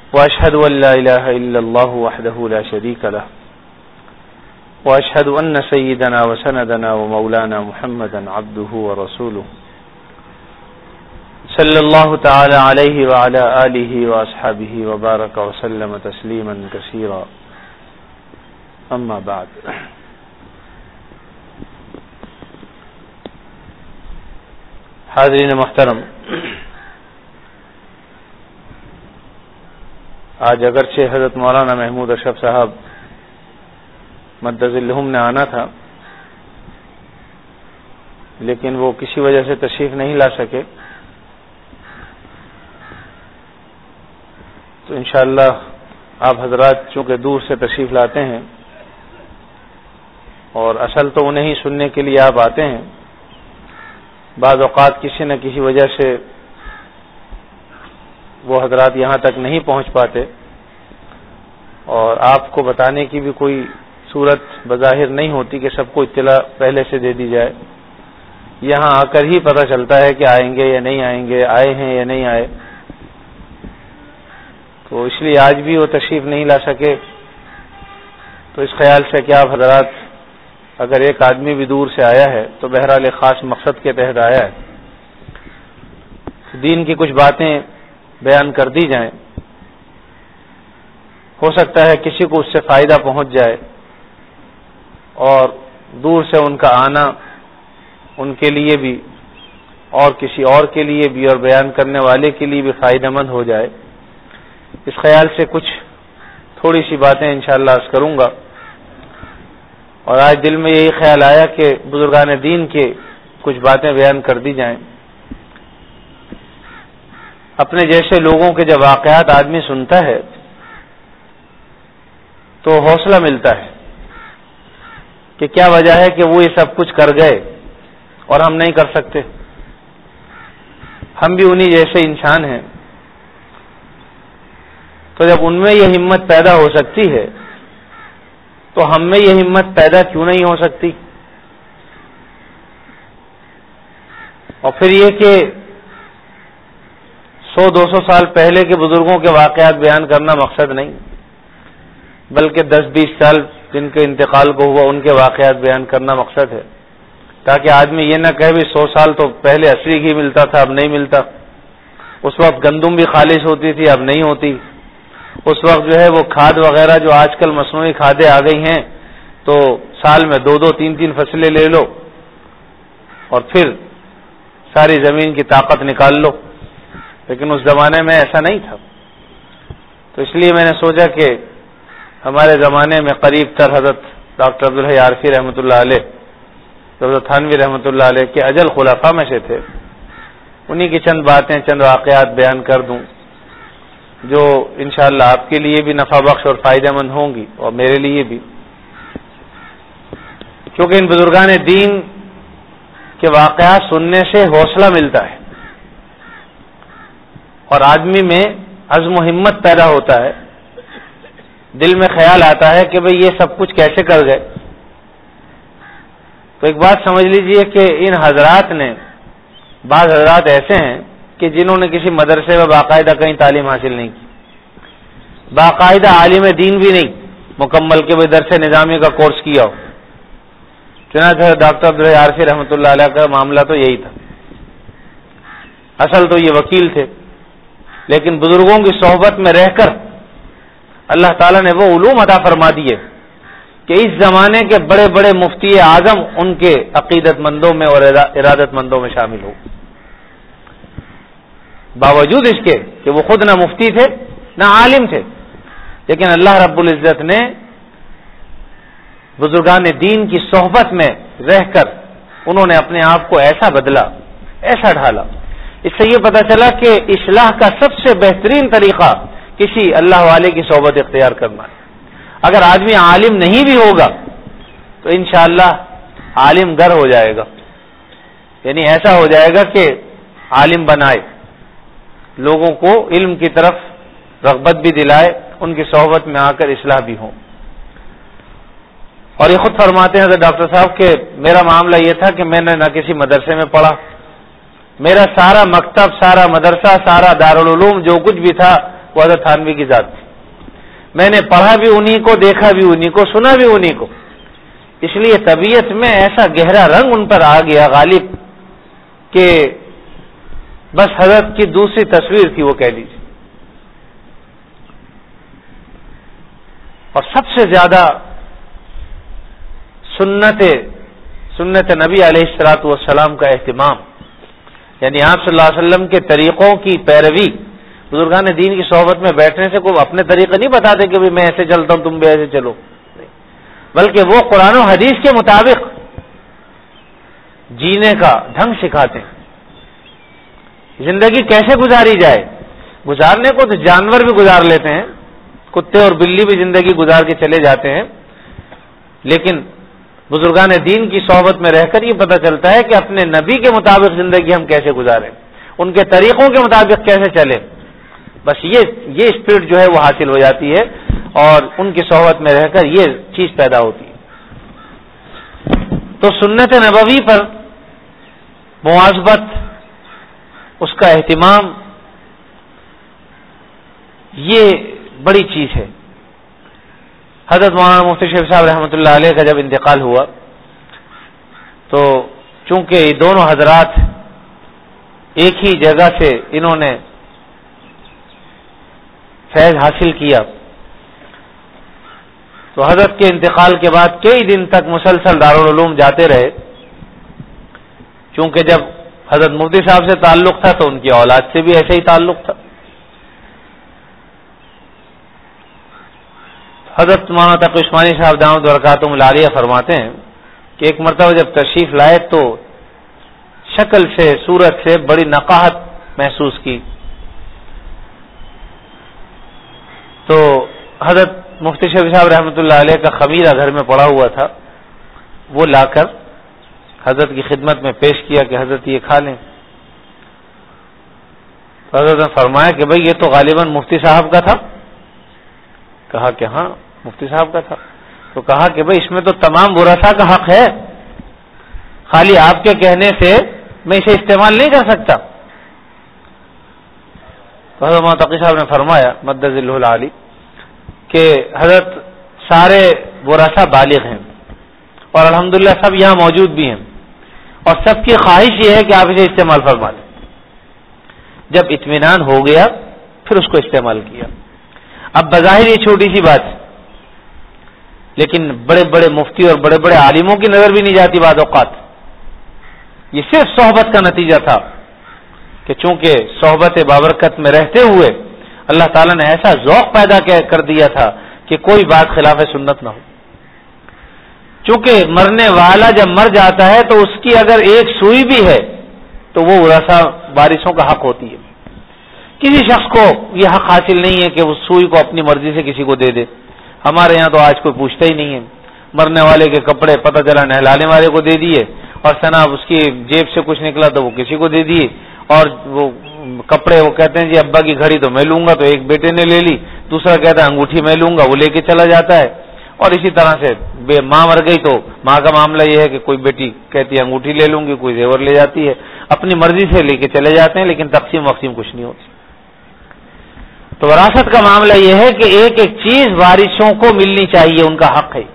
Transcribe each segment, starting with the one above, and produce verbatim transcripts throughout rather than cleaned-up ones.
وأشهد أن لا إله إلا الله وحده لا شريك له وأشهد أن سيدنا وسندنا ومولانا محمدا عبده ورسوله صلى الله تعالى عليه وعلى آله وأصحابه وبارك وسلم تسليما كثيرا أما بعد. حاضرین محترم، آج اگرچہ حضرت مولانا محمود اشرف صاحب مدظلہم نے آنا تھا، لیکن وہ کسی وجہ سے تشریف نہیں لا سکے، تو انشاءاللہ آپ حضرات چونکہ دور سے تشریف لاتے ہیں اور اصل تو انہیں ہی سننے کے لیے آپ آتے ہیں، بعض اوقات کسی نہ کسی وجہ سے وہ حضرات یہاں تک نہیں پہنچ پاتے اور آپ کو بتانے کی بھی کوئی صورت بظاہر نہیں ہوتی کہ سب کو اطلاع پہلے سے دے دی جائے. یہاں آ کر ہی پتہ چلتا ہے کہ آئیں گے یا نہیں آئیں گے، آئے ہیں یا نہیں آئے. تو اس لیے آج بھی وہ تشریف نہیں لا سکے. تو اس خیال سے کہ آپ حضرات اگر ایک آدمی بھی دور سے آیا ہے تو بہرحال ایک خاص مقصد کے تحت آیا ہے، دین کی کچھ باتیں بیان کر دی جائیں، ہو سکتا ہے کسی کو اس سے فائدہ پہنچ جائے اور دور سے ان کا آنا ان کے لیے بھی اور کسی اور کے لیے بھی اور بیان کرنے والے کے لیے بھی فائدہ مند ہو جائے. اس خیال سے کچھ تھوڑی سی باتیں انشاءاللہ عرض کروں گا. اور آج دل میں یہی خیال آیا کہ بزرگان دین کے کچھ باتیں بیان کر دی جائیں. اپنے جیسے لوگوں کے جب واقعات آدمی سنتا ہے تو حوصلہ ملتا ہے کہ کیا وجہ ہے کہ وہ یہ سب کچھ کر گئے اور ہم نہیں کر سکتے. ہم بھی انہی جیسے انسان ہیں، تو جب ان میں یہ ہمت پیدا ہو سکتی ہے تو ہم میں یہ ہمت پیدا کیوں نہیں ہو سکتی. اور پھر یہ کہ سو دو سو سال پہلے کے بزرگوں کے واقعات بیان کرنا مقصد نہیں، بلکہ دس بیس سال جن کے انتقال کو ہوا ان کے واقعات بیان کرنا مقصد ہے، تاکہ آدمی یہ نہ کہے بھی سو سال تو پہلے اصلی گھی ملتا تھا اب نہیں ملتا، اس وقت گندم بھی خالص ہوتی تھی اب نہیں ہوتی، اس وقت جو ہے وہ کھاد وغیرہ جو آج کل مصنوعی کھادیں آ گئی ہیں تو سال میں دو دو تین تین فصلیں لے لو اور پھر ساری زمین کی طاقت نکال لو. لیکن اس زمانے میں ایسا نہیں تھا. تو اس لیے میں نے سوچا کہ ہمارے زمانے میں قریب تر حضرت ڈاکٹر عبدالحی عارفی رحمۃ اللہ علیہ، حضرت تھانوی رحمۃ اللہ علیہ کے اجل خلفاء میں سے تھے، انہی کی چند باتیں چند واقعات بیان کر دوں جو انشاءاللہ آپ کے لیے بھی نفع بخش اور فائدہ مند ہوں گی اور میرے لیے بھی، کیونکہ ان بزرگان دین کے واقعات سننے سے حوصلہ ملتا ہے اور آدمی میں عزم و ہمت پیدا ہوتا ہے. دل میں خیال آتا ہے کہ بھئی یہ سب کچھ کیسے کر گئے. تو ایک بات سمجھ لیجئے کہ ان حضرات نے، بعض حضرات ایسے ہیں کہ جنہوں نے کسی مدرسے میں باقاعدہ کہیں تعلیم حاصل نہیں کی، باقاعدہ عالم دین بھی نہیں مکمل کے وہ درس نظامی کا کورس کیا ہو. چنانچہ ڈاکٹر عبدالحی عارفی رحمۃ اللہ علیہ کا معاملہ تو یہی تھا. اصل تو یہ وکیل تھے، لیکن بزرگوں کی صحبت میں رہ کر اللہ تعالیٰ نے وہ علوم عطا فرما دیے کہ اس زمانے کے بڑے بڑے مفتی اعظم ان کے عقیدت مندوں میں اور ارادت مندوں میں شامل ہو. باوجود اس کے کہ وہ خود نہ مفتی تھے نہ عالم تھے، لیکن اللہ رب العزت نے بزرگان دین کی صحبت میں رہ کر انہوں نے اپنے آپ کو ایسا بدلا، ایسا ڈھالا. اس سے یہ پتہ چلا کہ اصلاح کا سب سے بہترین طریقہ کسی اللہ والے کی صحبت اختیار کرنا ہے. اگر آدمی عالم نہیں بھی ہوگا تو انشاءاللہ عالم گر ہو جائے گا، یعنی ایسا ہو جائے گا کہ عالم بنائے، لوگوں کو علم کی طرف رغبت بھی دلائے، ان کی صحبت میں آ کر اصلاح بھی ہوں. اور یہ خود فرماتے ہیں حضرت ڈاکٹر صاحب کہ میرا معاملہ یہ تھا کہ میں نے نہ کسی مدرسے میں پڑھا، میرا سارا مکتب، سارا مدرسہ، سارا دارالعلوم جو کچھ بھی تھا وہ حضرت تھانوی کی ذات تھی. میں نے پڑھا بھی انہی کو, دیکھا بھی انہی کو, سنا بھی انہی کو, اس لیے طبیعت میں ایسا گہرا رنگ ان پر آ گیا غالب کہ بس حضرت کی دوسری تصویر تھی وہ کہہ لیجیے. اور سب سے زیادہ سنت سنت نبی علیہ الصلوۃ والسلام کا اہتمام, یعنی آپ صلی اللہ علیہ وسلم کے طریقوں کی پیروی. بزرگان دین کی صحبت میں بیٹھنے سے کوئی اپنے طریقے نہیں بتاتے کہ میں ایسے چلتا ہوں تم بھی ایسے چلو, بلکہ وہ قرآن و حدیث کے مطابق جینے کا ڈھنگ سکھاتے ہیں. زندگی کیسے گزاری جائے, گزارنے کو تو جانور بھی گزار لیتے ہیں, کتے اور بلی بھی زندگی گزار کے چلے جاتے ہیں, لیکن بزرگان دین کی صحبت میں رہ کر یہ پتہ چلتا ہے کہ اپنے نبی کے مطابق زندگی ہم کیسے گزاریں, ان کے طریقوں کے مطابق کیسے چلیں. بس یہ یہ اسپرٹ جو ہے وہ حاصل ہو جاتی ہے اور ان کی صحبت میں رہ کر یہ چیز پیدا ہوتی ہے. تو سنت نبوی پر مواظبت, اس کا اہتمام, یہ بڑی چیز ہے. حضرت مولانا مفتی شفیع صاحب رحمۃ اللہ علیہ کا جب انتقال ہوا تو چونکہ یہ دونوں حضرات ایک ہی جگہ سے انہوں نے فیض حاصل کیا, تو حضرت کے انتقال کے بعد کئی دن تک مسلسل دارالعلوم جاتے رہے. چونکہ جب حضرت مفتی صاحب سے تعلق تھا تو ان کی اولاد سے بھی ایسے ہی تعلق تھا. حضرت مولانا تقی عثمانی صاحب دامت برکاتہم العالیہ فرماتے ہیں کہ ایک مرتبہ جب تشریف لائے تو شکل سے صورت سے بڑی نقاہت محسوس کی, تو حضرت مفتی شفیع صاحب رحمۃ اللہ علیہ کا خمیرہ گھر میں پڑا ہوا تھا, وہ لا کر حضرت کی خدمت میں پیش کیا کہ حضرت یہ کھا لیں. حضرت نے فرمایا کہ بھئی یہ تو غالباً مفتی صاحب کا تھا. کہا کہ ہاں مفتی صاحب کا تھا. تو کہا کہ بھئی اس میں تو تمام ورثاء کا حق ہے, خالی آپ کے کہنے سے میں اسے استعمال نہیں کر سکتا. تو حضرت مولانا تقی صاحب نے فرمایا مد ظلہ العالی کہ حضرت سارے ورثاء بالغ ہیں اور الحمدللہ سب یہاں موجود بھی ہیں, اور سب کی خواہش یہ ہے کہ آپ اسے استعمال فرما لیں. جب اطمینان ہو گیا پھر اس کو استعمال کیا. اب بظاہر یہ چھوٹی سی بات, لیکن بڑے بڑے مفتی اور بڑے بڑے عالموں کی نظر بھی نہیں جاتی بعض اوقات. یہ صرف صحبت کا نتیجہ تھا کہ چونکہ صحبت بابرکت میں رہتے ہوئے اللہ تعالیٰ نے ایسا ذوق پیدا کر دیا تھا کہ کوئی بات خلاف سنت نہ ہو. چونکہ مرنے والا جب مر جاتا ہے تو اس کی اگر ایک سوئی بھی ہے تو وہ ورثاء وارثوں کا حق ہوتی ہے. کسی شخص کو یہ حق حاصل نہیں ہے کہ اس سوئی کو اپنی مرضی سے کسی کو دے دے. ہمارے یہاں تو آج کوئی پوچھتا ہی نہیں ہے. مرنے والے کے کپڑے پتہ چلا نہلانے والے کو دے دیے, اور سناب اس کی جیب سے کچھ نکلا تو وہ کسی کو دے دیے, اور وہ کپڑے وہ کہتے ہیں جی ابا کی گھڑی تو میں لوں گا, تو ایک بیٹے نے لے لی, دوسرا کہتا ہے انگوٹھی میں لوں گا, وہ لے کے چلا جاتا ہے. اور اسی طرح سے بے ماں مر گئی تو ماں کا معاملہ یہ ہے کہ کوئی بیٹی کہتی ہے انگوٹھی لے لوں گی, کوئی زیور لے جاتی ہے, اپنی مرضی سے لے کے چلے جاتے ہیں, لیکن تقسیم وقسیم کچھ نہیں ہوتی. تو وراثت کا معاملہ یہ ہے کہ ایک ایک چیز وارثوں کو ملنی چاہیے, ان کا حق ہے.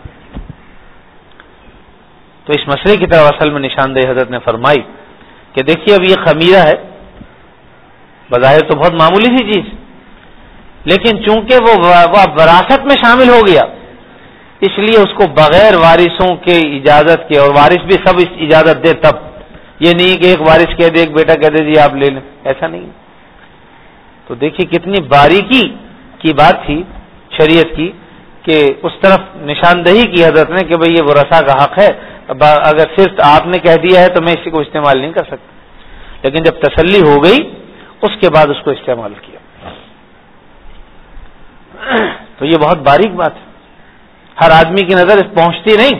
تو اس مسئلے کی طرف اصل میں نشاندہی حضرت نے فرمائی کہ دیکھیے اب یہ خمیرہ ہے, بظاہر تو بہت معمولی سی چیز, لیکن چونکہ وہ وراثت میں شامل ہو گیا اس لیے اس کو بغیر وارثوں کے اجازت کے, اور وارث بھی سب اس اجازت دے تب, یہ نہیں کہ ایک وارث کہہ دے ایک بیٹا کہہ دے جی آپ لے لیں, ایسا نہیں. تو دیکھیے کتنی باریکی کی بات تھی شریعت کی کہ اس طرف نشاندہی کی حضرت نے کہ بھئی یہ ورثاء کا حق ہے, اگر صرف آپ نے کہہ دیا ہے تو میں اسی کو استعمال نہیں کر سکتا, لیکن جب تسلی ہو گئی اس کے بعد اس کو استعمال کیا. تو یہ بہت باریک بات ہے, ہر آدمی کی نظر اس پہنچتی نہیں.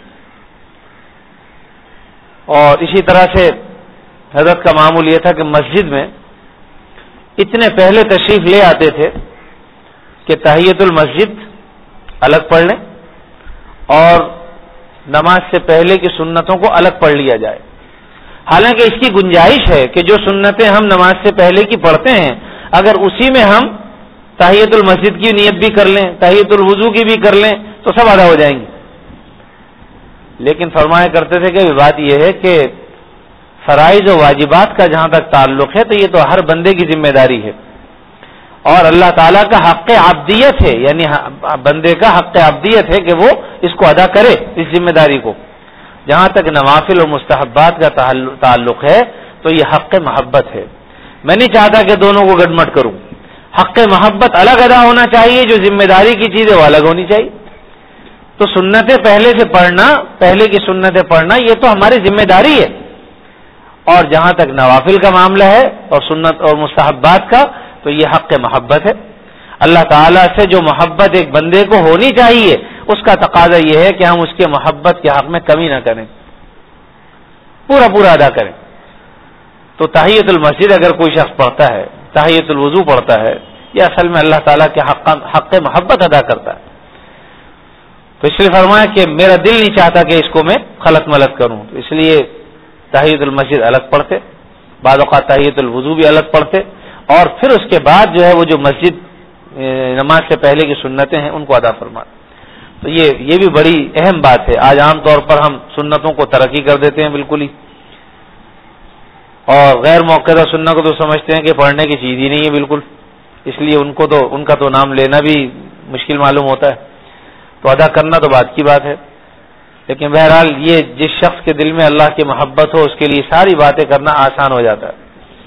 اور اسی طرح سے حضرت کا معمول یہ تھا کہ مسجد میں اتنے پہلے تشریف لے آتے تھے کہ تحیۃ المسجد الگ پڑھ لیں اور نماز سے پہلے کی سنتوں کو الگ پڑھ لیا جائے. حالانکہ اس کی گنجائش ہے کہ جو سنتیں ہم نماز سے پہلے کی پڑھتے ہیں اگر اسی میں ہم تحیۃ المسجد کی نیت بھی کر لیں، تحیۃ الوضو کی بھی کر لیں تو سب ادا ہو جائیں گی. لیکن فرمایا کرتے تھے کہ بات یہ ہے کہ فرائض و واجبات کا جہاں تک تعلق ہے تو یہ تو ہر بندے کی ذمہ داری ہے، اور اللہ تعالیٰ کا حق عبدیت ہے، یعنی بندے کا حق عبدیت ہے کہ وہ اس کو ادا کرے، اس ذمہ داری کو. جہاں تک نوافل و مستحبات کا تعلق ہے تو یہ حق محبت ہے. میں نہیں چاہتا کہ دونوں کو گڈمٹ کروں. حق محبت الگ ادا ہونا چاہیے، جو ذمہ داری کی چیز ہے وہ الگ ہونی چاہیے. تو سنتیں پہلے سے پڑھنا، پہلے کی سنتیں پڑھنا یہ تو ہماری ذمہ داری ہے. اور جہاں تک نوافل کا معاملہ ہے اور سنت اور مستحبات کا تو یہ حق محبت ہے. اللہ تعالیٰ سے جو محبت ایک بندے کو ہونی چاہیے اس کا تقاضا یہ ہے کہ ہم اس کے محبت کے حق میں کمی نہ کریں، پورا پورا ادا کریں. تو تحیۃ المسجد اگر کوئی شخص پڑھتا ہے، تحیۃ الوضو پڑھتا ہے، یہ اصل میں اللہ تعالیٰ کے حق حق محبت ادا کرتا ہے. تو اس لیے فرمایا کہ میرا دل نہیں چاہتا کہ اس کو میں خلط ملط کروں، تو اس لیے تحیۃ المسجد الگ پڑھتے، بعض اوقات تحیۃ الوضو بھی الگ پڑھتے، اور پھر اس کے بعد جو ہے وہ جو مسجد نماز سے پہلے کی سنتیں ہیں ان کو ادا فرماتے. تو یہ یہ بھی بڑی اہم بات ہے. آج عام طور پر ہم سنتوں کو ترقی کر دیتے ہیں بالکل ہی، اور غیر موقعہ سنت کو تو سمجھتے ہیں کہ پڑھنے کی چیز ہی نہیں ہے بالکل، اس لیے ان کو تو ان کا تو نام لینا بھی مشکل معلوم ہوتا ہے. تو ادا کرنا تو بات کی بات ہے، لیکن بہرحال یہ جس شخص کے دل میں اللہ کی محبت ہو اس کے لیے ساری باتیں کرنا آسان ہو جاتا ہے.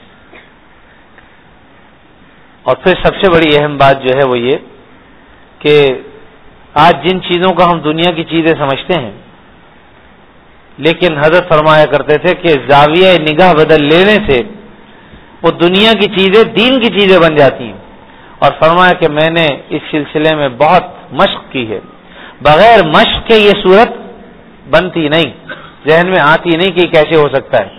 اور پھر سب سے بڑی اہم بات جو ہے وہ یہ کہ آج جن چیزوں کا ہم دنیا کی چیزیں سمجھتے ہیں، لیکن حضرت فرمایا کرتے تھے کہ زاویہ نگاہ بدل لینے سے وہ دنیا کی چیزیں دین کی چیزیں بن جاتی ہیں. اور فرمایا کہ میں نے اس سلسلے میں بہت مشق کی ہے، بغیر مشق کے یہ صورت بنتی نہیں، ذہن میں آتی نہیں کہ کیسے ہو سکتا ہے.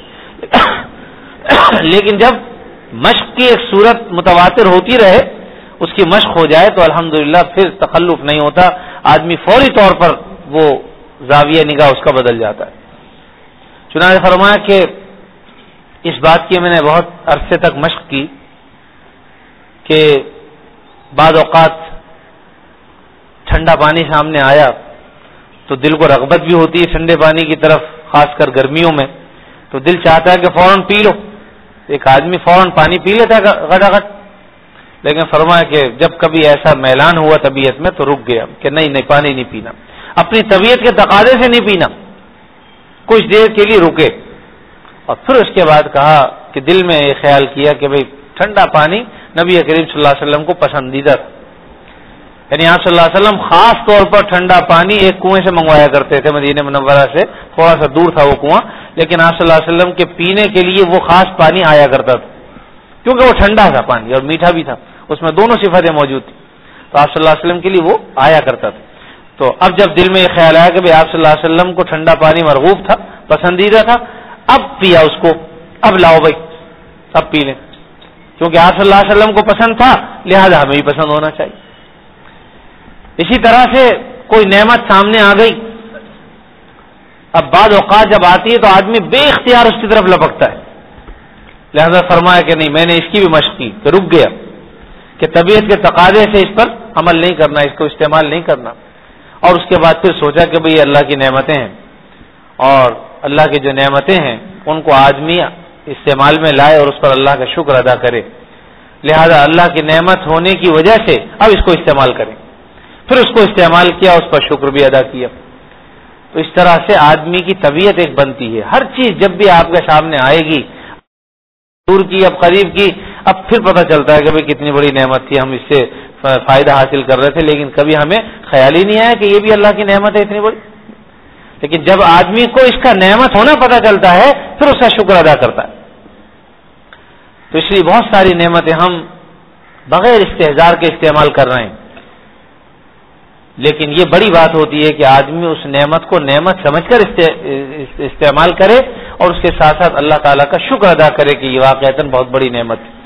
لیکن جب مشق کی ایک صورت متواتر ہوتی رہے، اس کی مشق ہو جائے تو الحمدللہ پھر تخلف نہیں ہوتا، آدمی فوری طور پر وہ زاویہ نگاہ اس کا بدل جاتا ہے. چنانچہ فرمایا کہ اس بات کی میں نے بہت عرصے تک مشق کی کہ بعض اوقات ٹھنڈا پانی سامنے آیا تو دل کو رغبت بھی ہوتی ہے ٹھنڈے پانی کی طرف، خاص کر گرمیوں میں، تو دل چاہتا ہے کہ فوراً پی لو. ایک آدمی فوراً پانی پی لیتا ہے غٹاغٹ، لیکن فرمایا کہ جب کبھی ایسا میلان ہوا طبیعت میں تو رک گیا کہ نہیں نہیں پانی نہیں پینا، اپنی طبیعت کے تقاضے سے نہیں پینا، کچھ دیر کے لیے رکے. اور پھر اس کے بعد کہا کہ دل میں یہ خیال کیا کہ بھئی ٹھنڈا پانی نبی کریم صلی اللہ علیہ وسلم کو پسندیدہ تھا، یعنی آپ صلی اللہ علیہ وسلم خاص طور پر ٹھنڈا پانی ایک کنویں سے منگوایا کرتے تھے، مدینہ منورہ سے تھوڑا سا دور تھا وہ کنواں، لیکن آپ صلی اللہ علیہ وسلم کے پینے کے لیے وہ خاص پانی آیا کرتا تھا، کیونکہ وہ ٹھنڈا تھا پانی اور میٹھا بھی تھا، اس میں دونوں صفتیں موجود تھیں. تو آپ صلی اللہ علیہ وسلم کے لیے وہ آیا کرتا تھا. تو اب جب دل میں یہ خیال آیا کہ بھئی آپ صلی اللہ علیہ وسلم کو ٹھنڈا پانی مرغوب تھا، پسندیدہ تھا، اب پیا اس کو، اب لاؤ بھائی اب پی لیں، کیونکہ آپ صلی اللہ علیہ وسلم کو پسند تھا لہذا ہمیں بھی پسند ہونا چاہیے. اسی طرح سے کوئی نعمت سامنے آ گئی، اب بعض اوقات جب آتی ہے تو آدمی بے اختیار اس کی طرف لپکتا ہے، لہذا فرمایا کہ نہیں، میں نے اس کی بھی مشق کی کہ رک گیا کہ طبیعت کے تقاضے سے اس پر عمل نہیں کرنا، اس کو استعمال نہیں کرنا. اور اس کے بعد پھر سوچا کہ بھئی اللہ کی نعمتیں ہیں، اور اللہ کی جو نعمتیں ہیں ان کو آدمی استعمال میں لائے اور اس پر اللہ کا شکر ادا کرے، لہذا اللہ کی نعمت ہونے کی وجہ سے اب اس کو استعمال کریں. پھر اس کو استعمال کیا، اس پر شکر بھی ادا کیا. تو اس طرح سے آدمی کی طبیعت ایک بنتی ہے. ہر چیز جب بھی آپ کے سامنے آئے گی، دور کی اب قریب کی، اب پھر پتہ چلتا ہے کہ بھئی کتنی بڑی نعمت تھی، ہم اس سے فائدہ حاصل کر رہے تھے، لیکن کبھی ہمیں خیال ہی نہیں آیا کہ یہ بھی اللہ کی نعمت ہے اتنی بڑی. لیکن جب آدمی کو اس کا نعمت ہونا پتہ چلتا ہے پھر اس کا شکر ادا کرتا ہے. تو اس لیے بہت ساری نعمتیں ہم بغیر استحضار کے استعمال کر رہے ہیں، لیکن یہ بڑی بات ہوتی ہے کہ آدمی اس نعمت کو نعمت سمجھ کر استعمال کرے اور اس کے ساتھ ساتھ اللہ تعالیٰ کا شکر ادا کرے کہ یہ واقعتاً بہت بڑی نعمت ہے.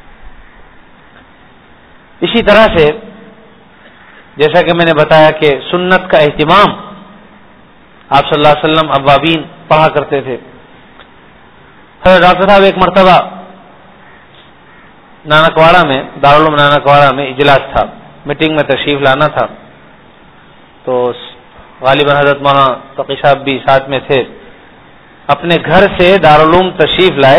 اسی طرح سے جیسا کہ میں نے بتایا کہ سنت کا اہتمام، آپ صلی اللہ علیہ وسلم اوابین پڑھا کرتے تھے. حضرت ڈاکٹر صاحب ایک مرتبہ نانکواڑہ میں، دارالعلوم نانکواڑہ میں اجلاس تھا، میٹنگ میں تشریف لانا تھا، تو غالباً حضرت مولانا تقی صاحب بھی ساتھ میں تھے، اپنے گھر سے دارالعلوم تشریف لائے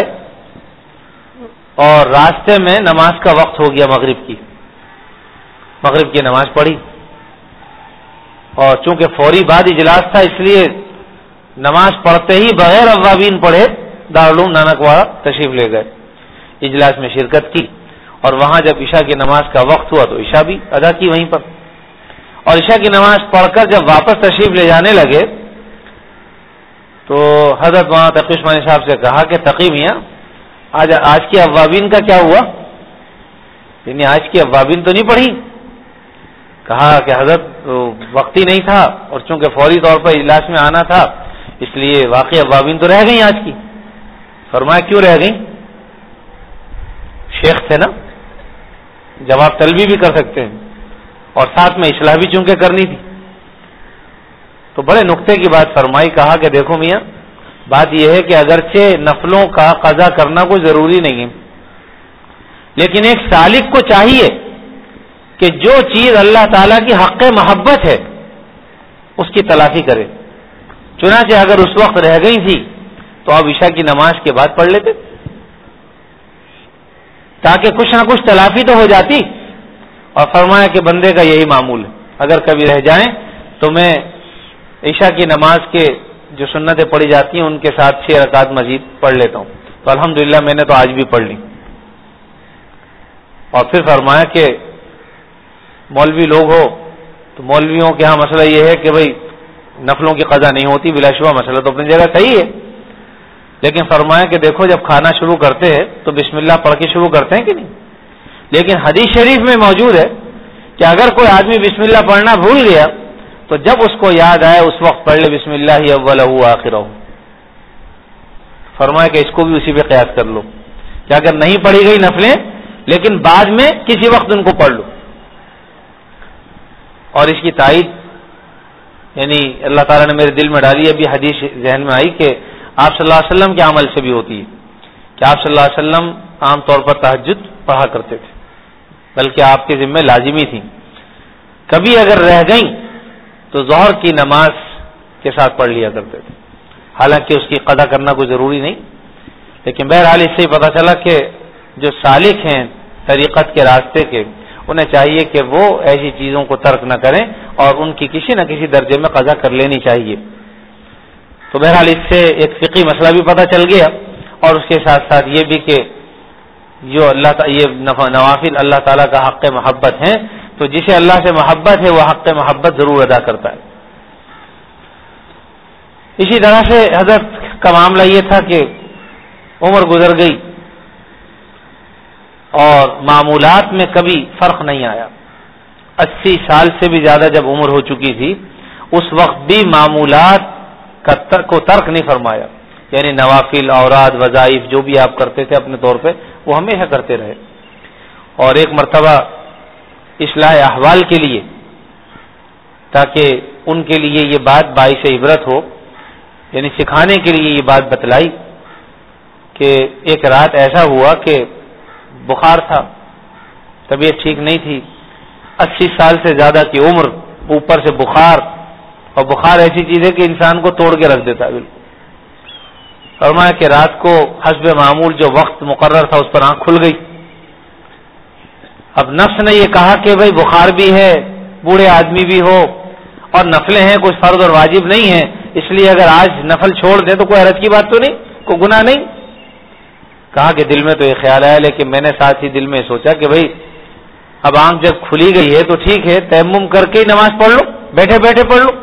اور راستے میں نماز کا وقت ہو گیا، مغرب کی مغرب کی نماز پڑھی، اور چونکہ فوری بعد اجلاس تھا اس لیے نماز پڑھتے ہی بغیر اوابین پڑھے دارالعلوم نانکواڑہ تشریف لے گئے، اجلاس میں شرکت کی، اور وہاں جب عشاء کی نماز کا وقت ہوا تو عشاء بھی ادا کی وہیں پر، اور عشاء کی نماز پڑھ کر جب واپس تشریف لے جانے لگے تو حضرت مولانا تقی عثمانی صاحب سے کہا کہ تقی میاں آج آج کی اوابین کا کیا ہوا؟ یعنی آج کی اوابین تو نہیں پڑھی؟ کہا کہ حضرت وقت ہی نہیں تھا، اور چونکہ فوری طور پر اجلاس میں آنا تھا اس لیے واقعی اوابین تو رہ گئی آج کی۔ فرمایا کیوں رہ گئی؟ شیخ تھے نا، جواب طلبی بھی کر سکتے ہیں، اور ساتھ میں اصلاح بھی چونکہ کرنی تھی، تو بڑے نقطے کی بات فرمائی، کہا کہ دیکھو میاں بات یہ ہے کہ اگرچہ نفلوں کا قضا کرنا کوئی ضروری نہیں ہے، لیکن ایک سالک کو چاہیے کہ جو چیز اللہ تعالیٰ کی حق محبت ہے اس کی تلافی کرے، چنانچہ اگر اس وقت رہ گئی تھی تو اب عشاء کی نماز کے بعد پڑھ لیتے تاکہ کچھ نہ کچھ تلافی تو ہو جاتی، اور فرمایا کہ بندے کا یہی معمول ہے، اگر کبھی رہ جائیں تو میں عشاء کی نماز کے جو سنتیں پڑھی جاتی ہیں ان کے ساتھ چھ رکعت مزید پڑھ لیتا ہوں، تو الحمدللہ میں نے تو آج بھی پڑھ لی۔ اور پھر فرمایا کہ مولوی لوگ ہو تو مولویوں کے ہاں مسئلہ یہ ہے کہ بھئی نفلوں کی قضا نہیں ہوتی، بلا شبہ مسئلہ تو اپنی جگہ صحیح ہے، لیکن فرمایا کہ دیکھو جب کھانا شروع کرتے ہیں تو بسم اللہ پڑھ کے شروع کرتے ہیں کہ نہیں؟ لیکن حدیث شریف میں موجود ہے کہ اگر کوئی آدمی بسم اللہ پڑھنا بھول گیا تو جب اس کو یاد آئے اس وقت پڑھ لے بسم اللہ اولہ آخرہ۔ فرمایا کہ اس کو بھی اسی پہ قیاس کر لو کہ اگر نہیں پڑھی گئی نفلیں لیکن بعد میں کسی وقت ان کو پڑھ لو، اور اس کی تائید یعنی اللہ تعالیٰ نے میرے دل میں ڈالی، ابھی حدیث ذہن میں آئی کہ آپ صلی اللہ علیہ وسلم کے عمل سے بھی ہوتی ہے کہ آپ صلی اللہ علیہ وسلم عام طور پر تہجد پڑھا کرتے تھے، بلکہ آپ کے ذمہ لازمی تھی، کبھی اگر رہ گئیں تو ظہر کی نماز کے ساتھ پڑھ لیا کرتے تھے، حالانکہ اس کی قضا کرنا کوئی ضروری نہیں، لیکن بہرحال اس سے ہی پتہ چلا کہ جو سالک ہیں طریقت کے راستے کے انہیں چاہیے کہ وہ ایسی چیزوں کو ترک نہ کریں اور ان کی کسی نہ کسی درجے میں قضا کر لینی چاہیے۔ تو بہرحال اس سے ایک فقہی مسئلہ بھی پتہ چل گیا، اور اس کے ساتھ ساتھ یہ بھی کہ جو اللہ یہ نوافل اللہ تعالیٰ کا حق محبت ہیں، تو جسے اللہ سے محبت ہے وہ حق محبت ضرور ادا کرتا ہے۔ اسی طرح سے حضرت کا معاملہ یہ تھا کہ عمر گزر گئی اور معمولات میں کبھی فرق نہیں آیا، اسی سال سے بھی زیادہ جب عمر ہو چکی تھی اس وقت بھی معمولات کا ترک کو ترک نہیں فرمایا، یعنی نوافل اوراد وظائف جو بھی آپ کرتے تھے اپنے طور پہ وہ ہمیشہ کرتے رہے، اور ایک مرتبہ اصلاح احوال کے لیے تاکہ ان کے لیے یہ بات باعث عبرت ہو، یعنی سکھانے کے لیے یہ بات بتلائی کہ ایک رات ایسا ہوا کہ بخار تھا، طبیعت ٹھیک نہیں تھی، اسی سال سے زیادہ کی عمر، اوپر سے بخار، اور بخار ایسی چیز ہے کہ انسان کو توڑ کے رکھ دیتا ہے بالکل۔ فرمایا کہ رات کو حسب معمول جو وقت مقرر تھا اس پر آنکھ کھل گئی، اب نفس نے یہ کہا کہ بھئی بخار بھی ہے، بوڑھے آدمی بھی ہو، اور نفلیں ہیں، کچھ فرض اور واجب نہیں ہیں، اس لیے اگر آج نفل چھوڑ دیں تو کوئی حرج کی بات تو نہیں، کوئی گناہ نہیں۔ کہا کہ دل میں تو یہ خیال آیا، لیکن میں نے ساتھ ہی دل میں سوچا کہ بھئی اب آنکھ جب کھلی گئی ہے تو ٹھیک ہے، تیمم کر کے ہی نماز پڑھ لو، بیٹھے بیٹھے پڑھ لو۔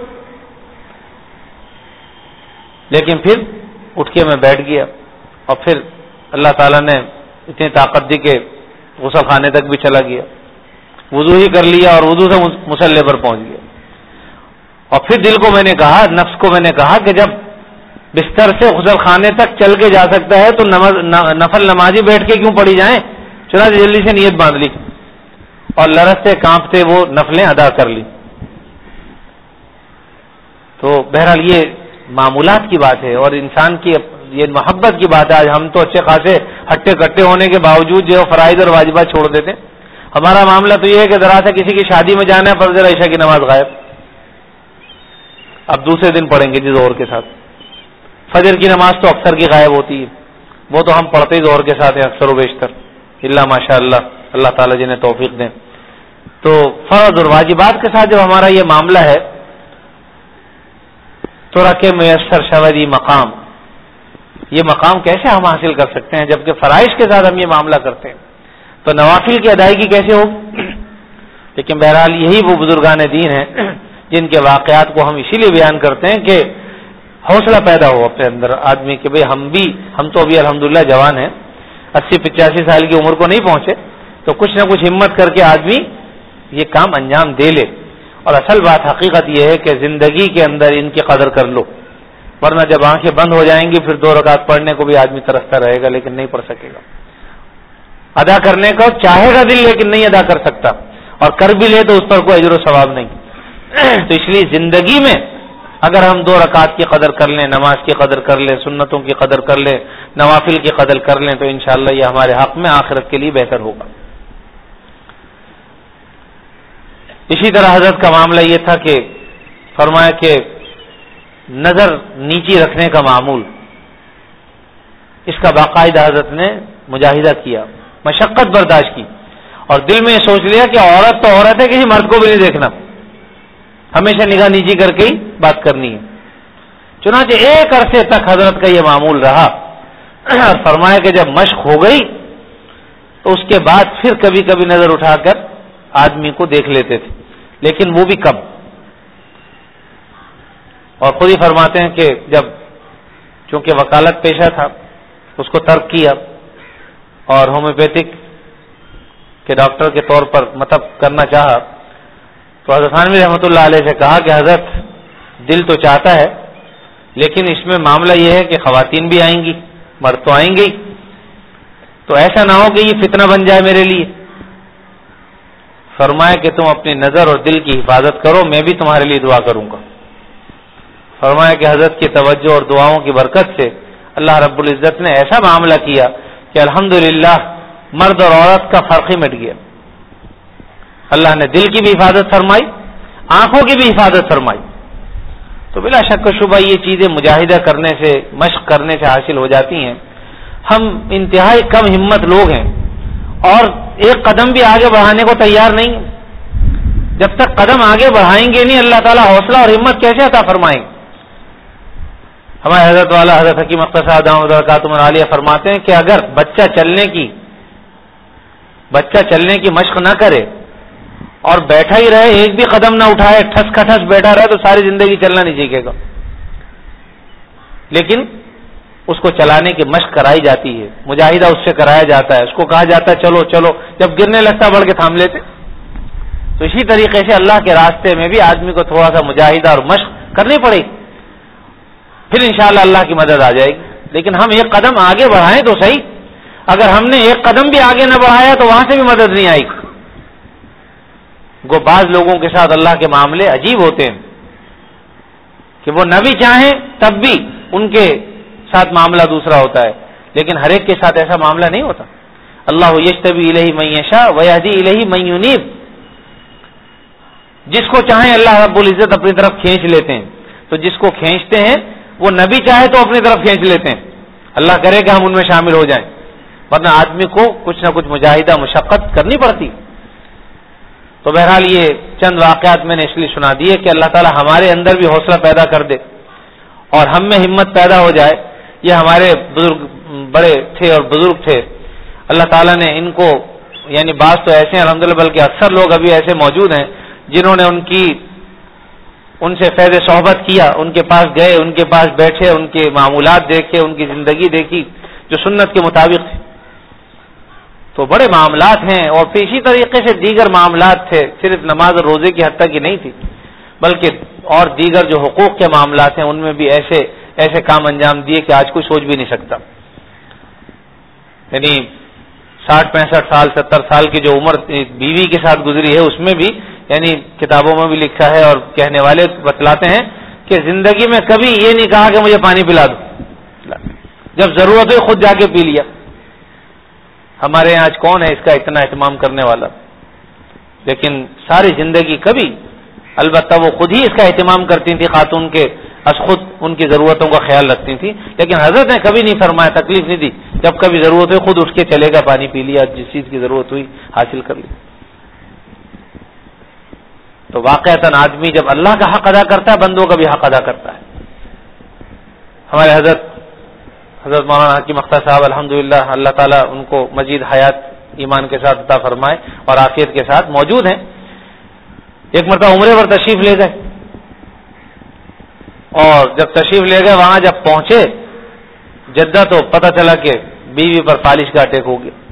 لیکن پھر اٹھ کے میں بیٹھ گیا، اور پھر اللہ تعالیٰ نے اتنی طاقت دی کہ غسل خانے تک بھی چلا گیا، وضو ہی کر لیا اور وضو سے مصلی پر پہنچ گیا، اور پھر دل کو میں نے کہا، نفس کو میں نے کہا کہ جب بستر سے غسل خانے تک چل کے جا سکتا ہے تو نفل نمازی بیٹھ کے کیوں پڑھی جائیں، چنانچہ جلدی سے نیت باندھ لی اور لرزتے کانپتے وہ نفلیں ادا کر لی۔ تو بہرحال یہ معمولات کی بات ہے، اور انسان کی یہ محبت کی بات ہے. آج ہم تو اچھے خاصے ہٹے کٹے ہونے کے باوجود جو فرائض اور واجبات چھوڑ دیتے. ہمارا معاملہ تو یہ ہے کہ ذرا سا کسی کی شادی میں جانا ہے, فرض عشاء کی نماز غائب, اب دوسرے دن پڑھیں گے جی ظہر کے ساتھ. فجر کی نماز تو اکثر کی غائب ہوتی ہے, وہ تو ہم پڑھتے ہی ظہر کے ساتھ ہیں اکثر و بیشتر, اللہ ماشاء اللہ, اللہ تعالیٰ جنہیں توفیق دیں. تو فرض اور واجبات کے ساتھ جب ہمارا یہ معاملہ ہے تو رکھے میسر شودی مقام, یہ مقام کیسے ہم حاصل کر سکتے ہیں جبکہ فرائض کے ساتھ ہم یہ معاملہ کرتے ہیں, تو نوافل کی ادائیگی کیسے ہوگی؟ لیکن بہرحال یہی وہ بزرگان دین ہیں جن کے واقعات کو ہم اسی لیے بیان کرتے ہیں کہ حوصلہ پیدا ہو اپنے اندر آدمی کہ بھئی ہم بھی ہم تو ابھی الحمدللہ جوان ہیں, اسی پچاسی سال کی عمر کو نہیں پہنچے, تو کچھ نہ کچھ ہمت کر کے آدمی یہ کام انجام دے لے. اور اصل بات حقیقت یہ ہے کہ زندگی کے اندر ان کی قدر کر لو, ورنہ جب آنکھیں بند ہو جائیں گی پھر دو رکعت پڑھنے کو بھی آدمی ترستا رہے گا لیکن نہیں پڑھ سکے گا. ادا کرنے کو چاہے گا دل لیکن نہیں ادا کر سکتا, اور کر بھی لے تو اس پر کوئی اجر و ثواب نہیں. تو اس لیے زندگی میں اگر ہم دو رکعت کی قدر کر لیں, نماز کی قدر کر لیں, سنتوں کی قدر کر لیں, نوافل کی قدر کر لیں, تو انشاءاللہ یہ ہمارے حق میں آخرت کے لیے بہتر ہوگا. اسی طرح حضرت کا معاملہ یہ تھا کہ فرمایا کہ نظر نیچی رکھنے کا معمول, اس کا باقاعدہ حضرت نے مجاہدہ کیا, مشقت برداشت کی, اور دل میں یہ سوچ لیا کہ عورت تو عورت ہے, کسی مرد کو بھی نہیں دیکھنا, ہمیشہ نگاہ نیچی کر کے ہی بات کرنی ہے. چنانچہ ایک عرصے تک حضرت کا یہ معمول رہا. فرمایا کہ جب مشق ہو گئی تو اس کے بعد پھر کبھی کبھی نظر اٹھا کر آدمی کو دیکھ لیتے تھے, لیکن وہ بھی کب. اور خود ہی فرماتے ہیں کہ جب چونکہ وکالت پیشہ تھا اس کو ترک کیا اور ہومیوپیتھک کے ڈاکٹر کے طور پر مطلب کرنا چاہا, تو حضرت تھانوی رحمۃ اللہ علیہ سے کہا کہ حضرت دل تو چاہتا ہے لیکن اس میں معاملہ یہ ہے کہ خواتین بھی آئیں گی, مرد تو آئیں گے, تو ایسا نہ ہو کہ یہ فتنہ بن جائے میرے لیے. فرمایا کہ تم اپنی نظر اور دل کی حفاظت کرو, میں بھی تمہارے لیے دعا کروں گا. فرمایا کہ حضرت کی توجہ اور دعاؤں کی برکت سے اللہ رب العزت نے ایسا معاملہ کیا کہ الحمدللہ مرد اور عورت کا فرق ہی مٹ گیا. اللہ نے دل کی بھی حفاظت فرمائی, آنکھوں کی بھی حفاظت فرمائی. تو بلا شک و شبہ یہ چیزیں مجاہدہ کرنے سے, مشق کرنے سے حاصل ہو جاتی ہیں. ہم انتہائی کم ہمت لوگ ہیں اور ایک قدم بھی آگے بڑھانے کو تیار نہیں. جب تک قدم آگے بڑھائیں گے نہیں اللہ تعالیٰ حوصلہ اور ہمت کیسے عطا فرمائیں گے. ہمارے حضرت والا حضرت حکیم اختر صاحب دامت برکاتہم العالیہ فرماتے ہیں کہ اگر بچہ چلنے کی بچہ چلنے کی مشق نہ کرے اور بیٹھا ہی رہے, ایک بھی قدم نہ اٹھائے, ٹھس کھٹس بیٹھا رہے, تو ساری زندگی چلنا نہیں سیکھے گا. لیکن اس کو چلانے کی مشق کرائی جاتی ہے, مجاہدہ اس سے کرایا جاتا ہے, اس کو کہا جاتا ہے چلو چلو, جب گرنے لگتا بڑھ کے تھام لیتے. تو اسی طریقے سے اللہ کے راستے میں بھی آدمی کو تھوڑا سا مجاہدہ اور مشق کرنی پڑے گی, پھر انشاءاللہ اللہ کی مدد آ جائے گی. لیکن ہم ایک قدم آگے بڑھائیں تو صحیح, اگر ہم نے ایک قدم بھی آگے نہ بڑھایا تو وہاں سے بھی مدد نہیں آئی. گو بعض لوگوں کے ساتھ اللہ کے معاملے عجیب ہوتے ہیں کہ وہ نہ بھی چاہیں تب بھی ان کے ساتھ معاملہ دوسرا ہوتا ہے, لیکن ہر ایک کے ساتھ ایسا معاملہ نہیں ہوتا. اللہ یجتبی الیہ من یشاء ویہدی الیہ من ینیب, جس کو چاہیں اللہ رب العزت اپنی طرف کھینچ لیتے ہیں. تو جس کو کھینچتے ہیں وہ نبی چاہے تو اپنی طرف کھینچ لیتے ہیں, اللہ کرے کہ ہم ان میں شامل ہو جائیں, ورنہ آدمی کو کچھ نہ کچھ مجاہدہ مشقت کرنی پڑتی. تو بہرحال یہ چند واقعات میں نے اس لیے سنا دیے کہ اللہ تعالی ہمارے اندر بھی حوصلہ پیدا کر دے اور ہم میں ہمت پیدا ہو جائے. یہ ہمارے بزرگ بڑے تھے اور بزرگ تھے, اللہ تعالیٰ نے ان کو, یعنی بعض تو ایسے ہیں الحمدللہ, بلکہ اکثر لوگ ابھی ایسے موجود ہیں جنہوں نے ان کی ان سے فیض صحبت کیا, ان کے پاس گئے, ان کے پاس بیٹھے, ان کے معمولات دیکھے, ان کی زندگی دیکھی جو سنت کے مطابق تھی. تو بڑے معاملات ہیں, اور پھر اسی طریقے سے دیگر معاملات تھے, صرف نماز اور روزے کی حد تک ہی نہیں تھی, بلکہ اور دیگر جو حقوق کے معاملات ہیں ان میں بھی ایسے ایسے کام انجام دیے کہ آج کوئی سوچ بھی نہیں سکتا. یعنی ساٹھ پینسٹھ سال ستر سال کی جو عمر بیوی کے ساتھ گزری ہے اس میں بھی, یعنی کتابوں میں بھی لکھا ہے اور کہنے والے بتلاتے ہیں کہ زندگی میں کبھی یہ نہیں کہا کہ مجھے پانی پلا دو, جب ضرورت ہوئی خود جا کے پی لیا. ہمارے یہاں آج کون ہے اس کا اتنا اہتمام کرنے والا؟ لیکن ساری زندگی کبھی، البتہ وہ خود ہی اس کا اہتمام کرتی تھی خاتون کے، از خود ان کی ضرورتوں کا خیال رکھتی تھی، لیکن حضرت نے کبھی نہیں فرمایا، تکلیف نہیں دی، جب کبھی ضرورت ہوئی خود اٹھ کے چلے گا، پانی پی لیا، جس چیز کی ضرورت ہوئی حاصل کر لی. تو واقعتاً آدمی جب اللہ کا حق ادا کرتا ہے بندوں کا بھی حق ادا کرتا ہے. ہمارے حضرت حضرت مولانا حکیم اختر صاحب الحمدللہ، اللہ تعالیٰ ان کو مزید حیات ایمان کے ساتھ عطا فرمائے اور عافیت کے ساتھ موجود ہیں. ایک مرتبہ عمرے پر تشریف لے گئے، اور جب تشریف لے گئے وہاں جب پہنچے جدہ تو پتہ چلا کہ بیوی پر فالش کا اٹیک ہو گیا.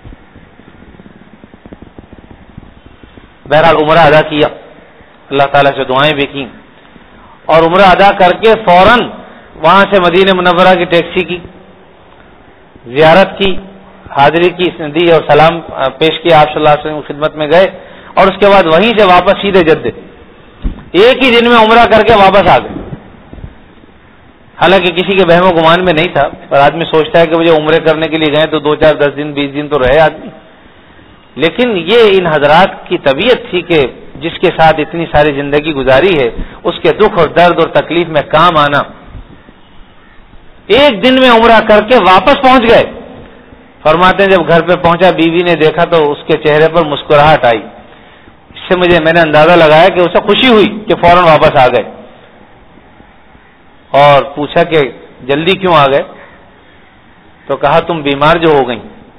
بہرحال عمرہ ادا کیا، اللہ تعالیٰ سے دعائیں بھی کی، اور عمرہ ادا کر کے فوراً وہاں سے مدینہ منورہ کی ٹیکسی کی، زیارت کی، حاضری کی دی اور سلام پیش کیا، آپ صلی اللہ علیہ وسلم کی خدمت میں گئے، اور اس کے بعد وہیں سے واپس سیدھے جدے، ایک ہی دن میں عمرہ کر کے واپس آ گئے. حالانکہ کسی کے بہم و گمان میں نہیں تھا، پر آدمی سوچتا ہے کہ مجھے عمرے کرنے کے لیے گئے تو دو چار دس دن بیس دن تو رہے آدمی. لیکن یہ ان حضرات کی طبیعت تھی کہ جس کے ساتھ اتنی ساری زندگی گزاری ہے اس کے دکھ اور درد اور تکلیف میں کام آنا. ایک دن میں عمرہ کر کے واپس پہنچ گئے. فرماتے ہیں جب گھر پہ پہنچا بیوی نے دیکھا تو اس کے چہرے پر مسکراہٹ آئی. اس سے مجھے میں نے اندازہ لگایا کہ اسے خوشی ہوئی کہ فوراً واپس آ گئے، اور پوچھا کہ جلدی کیوں آ گئے؟ تو کہا تم بیمار جو ہو گئی.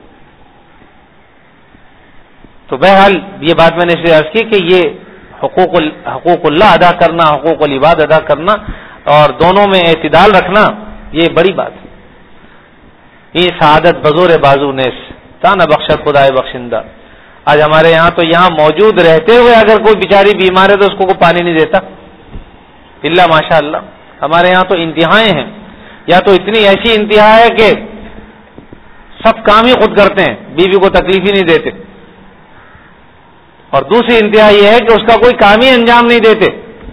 تو بہرحال یہ بات میں نے اس لیے عرض کی کہ یہ حقوق حقوق اللہ ادا کرنا، حقوق العباد ادا کرنا اور دونوں میں اعتدال رکھنا یہ بڑی بات ہے. یہ سعادت بزور بازو نیس تانا بخشت خدائے بخشندہ. آج ہمارے یہاں تو یہاں موجود رہتے ہوئے اگر کوئی بیچاری بیمار ہے تو اس کو کوئی پانی نہیں دیتا، الا ماشاء اللہ. ہمارے یہاں تو انتہائیں ہیں، یا تو اتنی ایسی انتہا ہے کہ سب کام ہی خود کرتے ہیں، بیوی کو تکلیف ہی نہیں دیتے، اور دوسری انتہا یہ ہے کہ اس کا کوئی کام ہی انجام نہیں دیتے.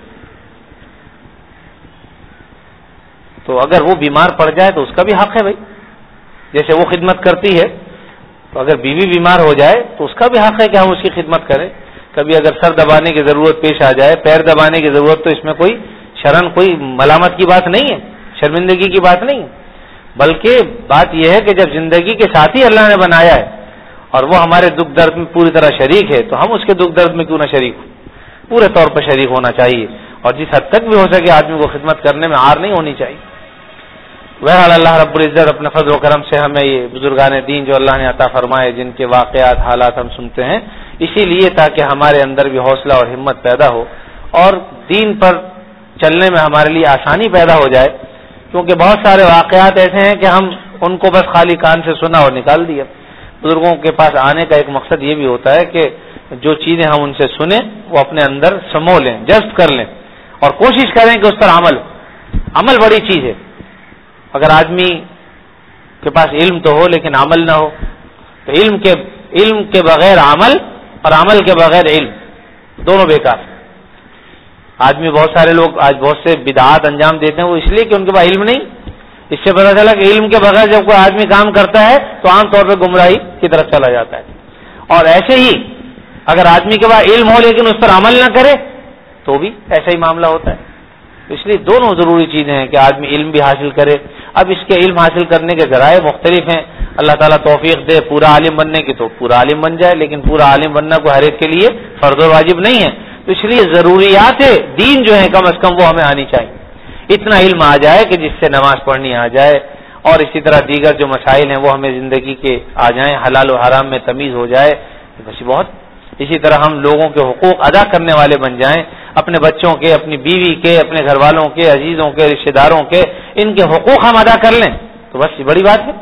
تو اگر وہ بیمار پڑ جائے تو اس کا بھی حق ہے بھائی، جیسے وہ خدمت کرتی ہے تو اگر بیوی بیمار ہو جائے تو اس کا بھی حق ہے کہ ہم اس کی خدمت کریں. کبھی اگر سر دبانے کی ضرورت پیش آ جائے، پیر دبانے کی ضرورت، تو اس میں کوئی شرن کوئی ملامت کی بات نہیں ہے، شرمندگی کی بات نہیں ہے، بلکہ بات یہ ہے کہ جب زندگی کے ساتھی اللہ نے بنایا ہے اور وہ ہمارے دکھ درد میں پوری طرح شریک ہے تو ہم اس کے دکھ درد میں کیوں نہ شریک ہوں، پورے طور پر شریک ہونا چاہیے، اور جس حد تک بھی ہو سکے آدمی کو خدمت کرنے میں عار نہیں ہونی چاہیے. بہرحال اللہ رب العزت اپنے فضل و کرم سے ہمیں یہ بزرگان دین جو اللہ نے عطا فرمائے، جن کے واقعات حالات ہم سنتے ہیں، اسی لیے تاکہ ہمارے اندر بھی حوصلہ اور ہمت پیدا ہو اور دین پر چلنے میں ہمارے لیے آسانی پیدا ہو جائے. کیونکہ بہت سارے واقعات ایسے ہیں کہ ہم ان کو بس خالی کان سے سنا اور نکال دیا. بزرگوں کے پاس آنے کا ایک مقصد یہ بھی ہوتا ہے کہ جو چیزیں ہم ان سے سنیں وہ اپنے اندر سمو لیں، جذب کر لیں، اور کوشش کریں کہ اس پر عمل ہو. عمل بڑی چیز ہے. اگر آدمی کے پاس علم تو ہو لیکن عمل نہ ہو تو علم کے علم کے بغیر عمل اور عمل کے بغیر علم دونوں بیکار. آدمی بہت سارے لوگ آج بہت سے بدعات انجام دیتے ہیں، وہ اس لیے کہ ان کے پاس علم نہیں. اس سے پتہ چلا کہ علم کے بغیر جب کوئی آدمی کام کرتا ہے تو عام طور پہ گمراہی کی طرف چلا جاتا ہے. اور ایسے ہی اگر آدمی کے پاس علم ہو لیکن اس پر عمل نہ کرے تو بھی ایسا ہی معاملہ ہوتا ہے. اس لیے دونوں ضروری چیزیں ہیں کہ آدمی علم بھی حاصل کرے. اب اس کے علم حاصل کرنے کے ذرائع مختلف ہیں. اللہ تعالیٰ توفیق دے پورا عالم بننے کی تو پورا عالم بن جائے، لیکن پورا عالم بننا کو ہر ایک کے لیے فرض و واجب نہیں ہے. تو اس لیے ضروریات دین جو ہیں کم از کم وہ ہمیں آنی چاہیے. اتنا علم آ جائے کہ جس سے نماز پڑھنی آ جائے، اور اسی طرح دیگر جو مسائل ہیں وہ ہمیں زندگی کے آ جائیں، حلال و حرام میں تمیز ہو جائے، بس بہت. اسی طرح ہم لوگوں کے حقوق ادا کرنے والے بن جائیں، اپنے بچوں کے، اپنی بیوی کے، اپنے گھر والوں کے، عزیزوں کے، رشتہ داروں کے، ان کے حقوق ہم ادا کر لیں تو بس یہ بڑی بات ہے.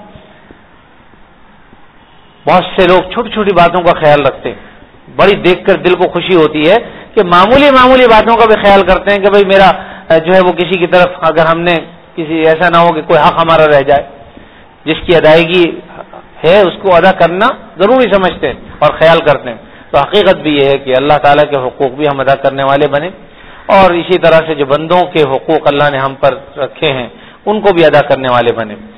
بہت سے لوگ چھوٹی چھوٹی باتوں کا خیال رکھتے ہیں، بڑی دیکھ کر دل کو خوشی ہوتی ہے کہ معمولی معمولی باتوں کا بھی خیال کرتے ہیں کہ بھئی میرا جو ہے وہ کسی کی طرف اگر ہم نے کسی ایسا نہ ہو کہ کوئی حق ہمارا رہ جائے، جس کی ادائیگی ہے اس کو ادا کرنا ضروری سمجھتے ہیں اور خیال کرتے ہیں. تو حقیقت بھی یہ ہے کہ اللہ تعالیٰ کے حقوق بھی ہم ادا کرنے والے بنے، اور اسی طرح سے جو بندوں کے حقوق اللہ نے ہم پر رکھے ہیں ان کو بھی ادا کرنے والے بنے.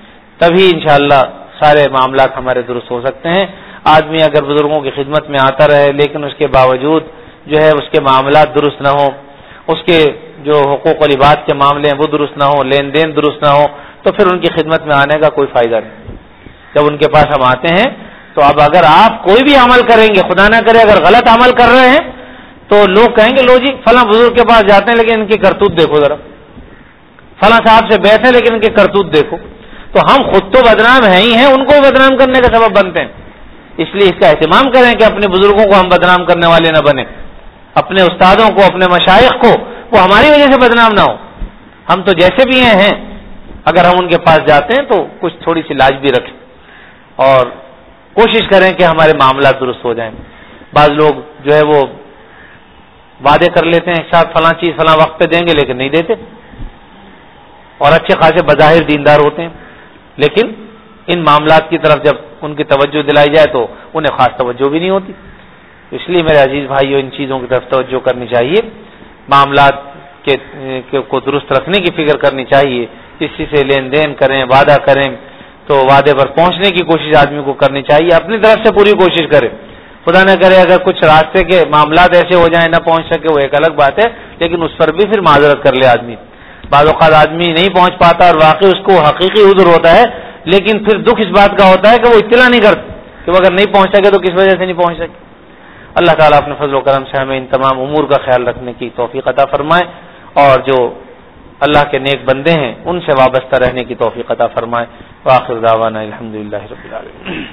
تبھی انشاءاللہ سارے معاملات ہمارے درست ہو سکتے ہیں. آدمی اگر بزرگوں کی خدمت میں آتا رہے لیکن اس کے باوجود جو ہے اس کے معاملات درست نہ ہوں، اس کے جو حقوق و لباس کے معاملے ہیں وہ درست نہ ہوں، لین دین درست نہ ہو، تو پھر ان کی خدمت میں آنے کا کوئی فائدہ نہیں. جب ان کے پاس ہم آتے ہیں تو اب اگر آپ کوئی بھی عمل کریں گے، خدا نہ کرے اگر غلط عمل کر رہے ہیں تو لوگ کہیں گے لو جی فلاں بزرگ کے پاس جاتے ہیں لیکن ان کی کرتوت دیکھو ذرا، فلاں صاحب سے بیٹھے لیکن ان کی کرتوت دیکھو. تو ہم خود تو بدنام ہیں ہی ہیں، ان کو بدنام کرنے کا سبب بنتے ہیں. اس لیے اس کا اہتمام کریں کہ اپنے بزرگوں کو ہم بدنام کرنے والے نہ بنیں، اپنے استادوں کو، اپنے مشائخ کو وہ ہماری وجہ سے بدنام نہ ہو. ہم تو جیسے بھی ہیں ہیں اگر ہم ان کے پاس جاتے ہیں تو کچھ تھوڑی سی لاج بھی رکھیں اور کوشش کریں کہ ہمارے معاملات درست ہو جائیں. بعض لوگ جو ہے وہ وعدے کر لیتے ہیں شاید فلاں چیز فلاں وقت پہ دیں گے لیکن نہیں دیتے، اور اچھے خاصے بظاہر دیندار ہوتے ہیں، لیکن ان معاملات کی طرف جب ان کی توجہ دلائی جائے تو انہیں خاص توجہ بھی نہیں ہوتی. اس لیے میرے عزیز بھائیو ان چیزوں کی طرف توجہ کرنی چاہیے، معاملات کے کو درست رکھنے کی فکر کرنی چاہیے. کسی سے لین دین کریں، وعدہ کریں تو وعدے پر پہنچنے کی کوشش آدمی کو کرنی چاہیے، اپنی طرف سے پوری کوشش کرے. خدا نہ کرے اگر کچھ راستے کے معاملات ایسے ہو جائیں نہ پہنچ سکے وہ ایک الگ بات ہے، لیکن اس پر بھی پھر معذرت کر لے آدمی. بعض اوقات آدمی نہیں پہنچ پاتا اور واقعی اس کو حقیقی عذر ہوتا ہے، لیکن پھر دکھ اس بات کا ہوتا ہے کہ وہ اطلاع نہیں کرتا کہ وہ اگر نہیں پہنچ سکے تو کس وجہ سے نہیں پہنچ سکے. اللہ تعالیٰ اپنے فضل و کرم سے ہمیں ان تمام امور کا خیال رکھنے کی توفیق عطا فرمائے، اور جو اللہ کے نیک بندے ہیں ان سے وابستہ رہنے کی توفیق عطا فرمائے. وآخر دعوانا الحمدللہ رب العالمین.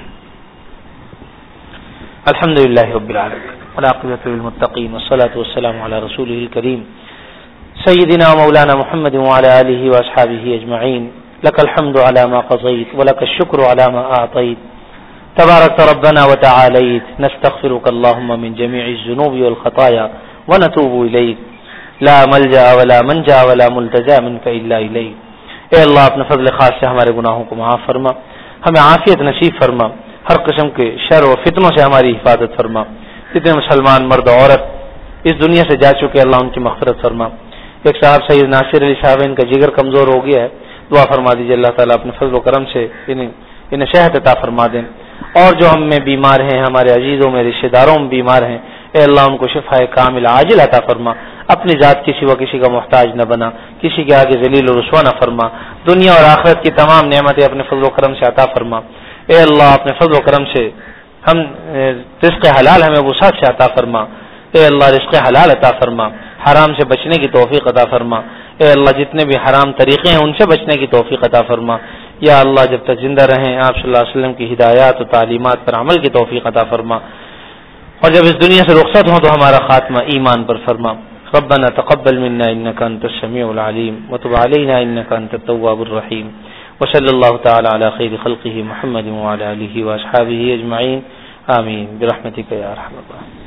الحمدللہ رب العالمین والعاقبۃ للمتقین والصلاة والسلام علی رسولہ الکریم سیدنا مولانا محمد وعلى آلہ واصحابہ اجمعین. لک الحمد علی ما قضیت ولک الشکر علی ما اعطیت. تبارک ربنا وتعالیت. نستغفرک اللهم من جميع الذنوب والخطايا ونتوب الیک. لا ملجا ولا منجا ولا ملتجا منك الا الیک. اے اللہ اپنے فضل خاص سے ہمارے گناہوں کو معاف فرما، ہمیں عافیت نصیب فرما، ہر قسم کے شر و فتنوں سے ہماری حفاظت فرما. جتنے مسلمان مرد و عورت اس دنیا سے جا چکے اللہ ان کی مغفرت فرما. ایک صاحب سید ناصر علی صاحب ان کا جگر کمزور ہو گیا ہے، دعا فرما دیجیے اللہ تعالیٰ اپنے فضل و کرم سے انہیں انہیں صحت عطا فرما دیں. اور جو ہم میں بیمار ہیں، ہمارے عزیزوں میں رشتہ داروں میں بیمار ہیں، اے اللہ ان کو شفا کامل عاجل عطا فرما. اپنی ذات کی سوا کسی کا محتاج نہ بنا، کسی کے آگے ذلیل و رسوا نہ فرما. دنیا اور آخرت کی تمام نعمتیں اپنے فضل و کرم سے عطا فرما. اے اللہ اپنے فضل و کرم سے ہم رزق حلال ہمیں وسعت سے عطا فرما. اے اللہ رزق حلال عطا فرما، حرام سے بچنے کی توفیق عطا فرما. اے اللہ جتنے بھی حرام طریقے ہیں ان سے بچنے کی توفیق عطا فرما. یا اللہ جب تک زندہ رہیں آپ صلی اللہ علیہ وسلم کی ہدایات و تعلیمات پر عمل کی توفیق عطا فرما، اور جب اس دنیا سے رخصت ہوں تو ہمارا خاتمہ ایمان پر فرما. ربنا تقبل منا انك انت السميع العليم وتب علينا انك انت التواب الرحيم. وصلى الله تعالى على خير خلقه محمد وعلى اله واصحابه اجمعين. آمين برحمتك يا ارحم الراحمين.